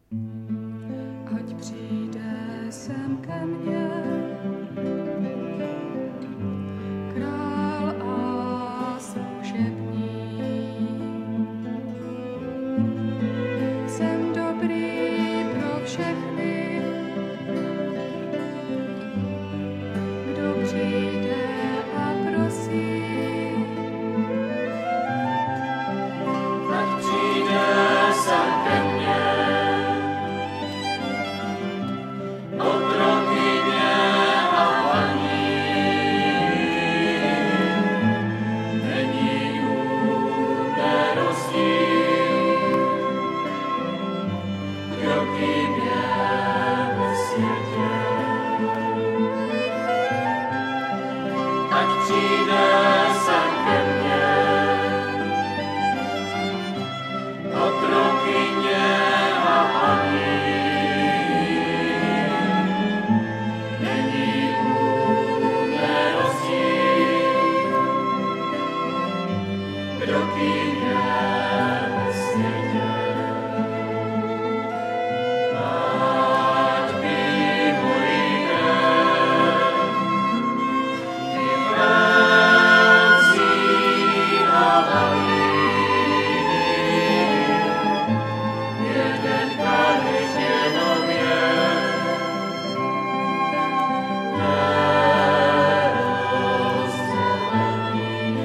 Ať přijde sem ke mně král a služebník. Jsem dobrý pro všechny, kdo přijde a prosí. Ať přijde sem ke mně otrokyně a paní. Není nutné rozdíl, kdo kým je ve světě. Ať přijde sem ke mně otrokyně a paní. Není nutné rozdíl, kdo kým je ve světě. Ať pijí moji krev, i velcí a malí. Jeden kalich jenom je nerozdělený.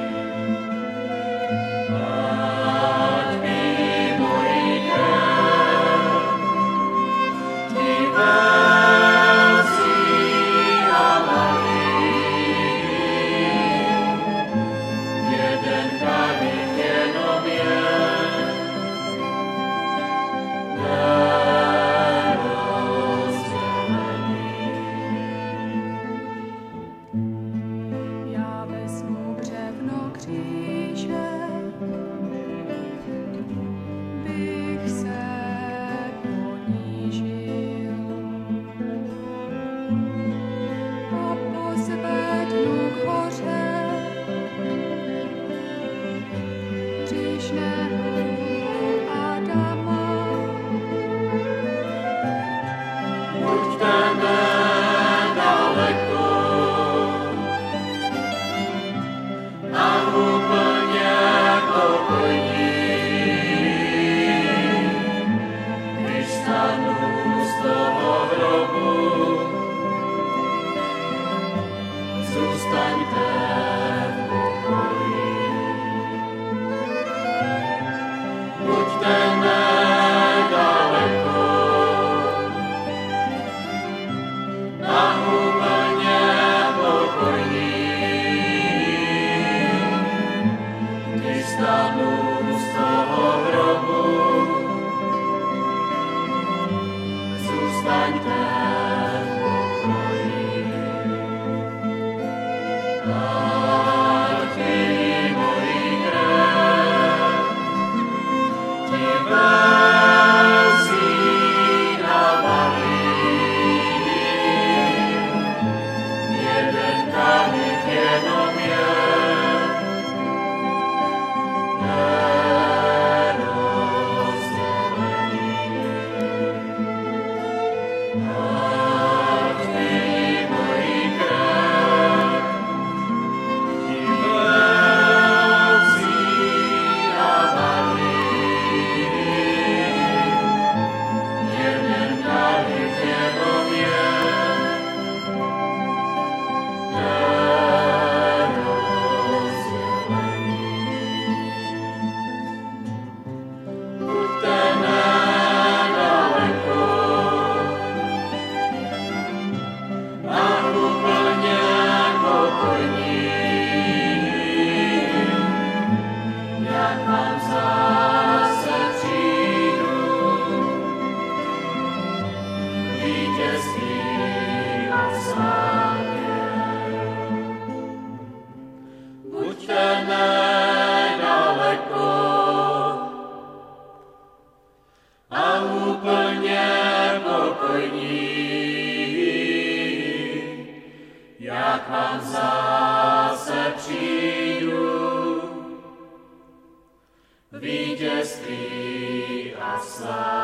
Ať pijí moji krev, ti velcí a malí. Jeden kalich jenom je Já vezmu břevno kříže, bych se ponížil a pozvednu k hoře hříšného Adama. buďte nedaleko a úplně pokojní. Když stanu z toho hrobu, zůstaňte v pokoji. Buďte nedaleko a úplně pokojní. Když stanu z toho hrobu, zůstaňte v pokoji. Ať pijí moji krev, ti velcí a malí. Jeden kalich jenom je nerozdělený. Ať pijí moji krev, ti velcí a malí. Jeden kalich jenom je nerozdělený. Buďte nedaleko a úplně pokojní. Jak vám zase přijdu, vítězství a slávě. Buďte nedaleko a úplně pokojní. Jak vám zase přijdu, vítězství a sláva.